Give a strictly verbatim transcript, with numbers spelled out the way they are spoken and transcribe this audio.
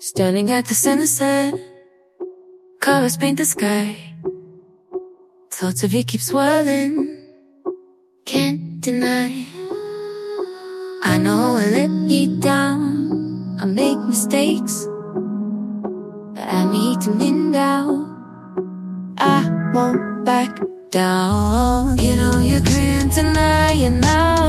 Standing at the sunset, colors paint the sky. Thoughts of you keep swirling, can't deny. I know I let you down, I make mistakes, but I need to mend out. I won't back down. You know you're grand tonight, and now